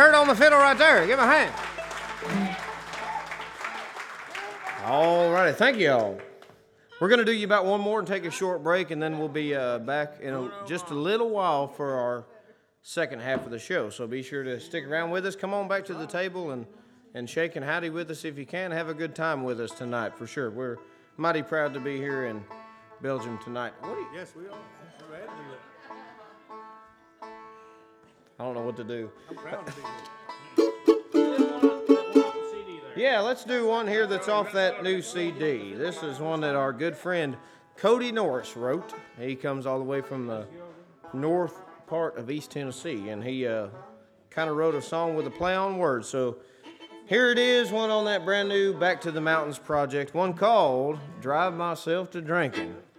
Hurt on the fiddle right there. Give him a hand. All righty. Thank you all. We're going to do you about one more and take a short break, and then we'll be back in just a little while for our second half of the show. So be sure to stick around with us. Come on back to the table and shake and howdy with us if you can. Have a good time with us tonight, for sure. We're mighty proud to be here in Belgium tonight. Yes, we are. We're glad to be there. I don't know what to do. I'm proud to be here. Yeah, let's do one here that's off that new CD. This is one that our good friend Cody Norris wrote. He comes all the way from the north part of East Tennessee, and he kind of wrote a song with a play on words. So here it is, one on that brand new Back to the Mountains project, one called Drive Myself to Drinking.